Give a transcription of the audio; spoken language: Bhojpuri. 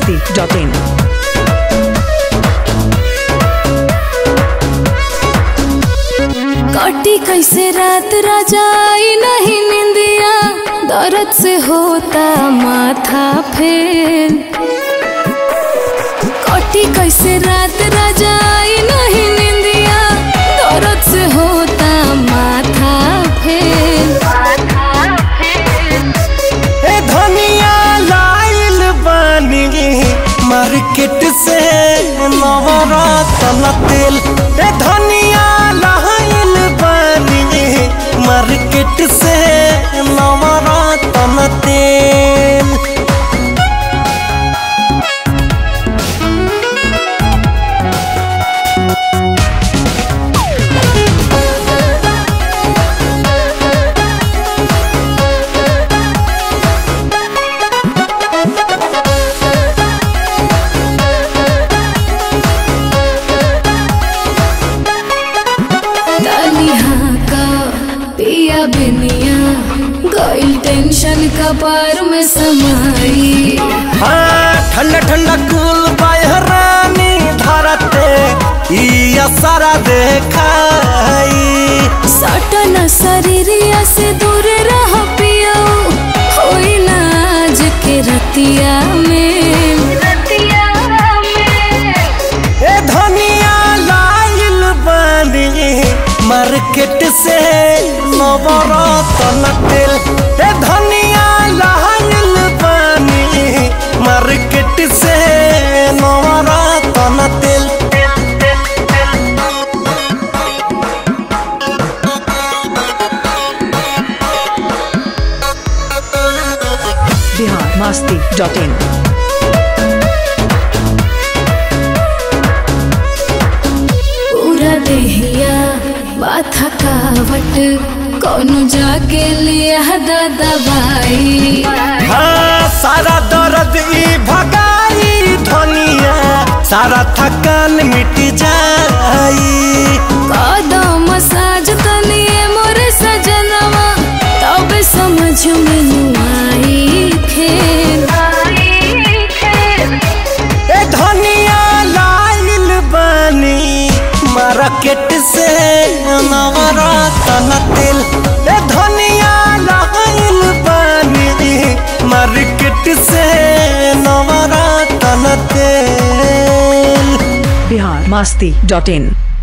biharmasti.in। कटी कैसे रात राजाई नहीं निंदिया, दर्द से होता माथा फेल। कटी कैसे रात राजाई नहीं निंदिया, दर्द से होता माथा फेल। धनिया लाइल बानी मार्केट से नवरत्न तेल। धनिया लाइल बानी मार्केट से नवरत्न तेल। पिया बिनिया गइल टेंशन कपार में समाई। हाँ ठंडा ठंडा कूल बहरानी धरते इया सारा देखाई। सटन शरीरिया से दूर रह पिया, होई ना आज के रतिया में। धनिया लाइल बानी मार्केट से नवरत्न तेल। धनिया लाइल बानी मार्केट से नवरत्न तेल। biharmasti.in। पूरा देहिया बात थकावट, कोनो जाके लिया दवाई। हाँ सारा दर्द ई भगाई धनिया, सारा थकान मिट जाई। कदम मसाज तनिए मोरे सजनवा, तब समझ में आई खेल। धनिया लाइल बानी मार्केट से नवरत्न तेल। धनिया लाइल बानी मार्केट से नवरत्न तेल। biharmasti.in।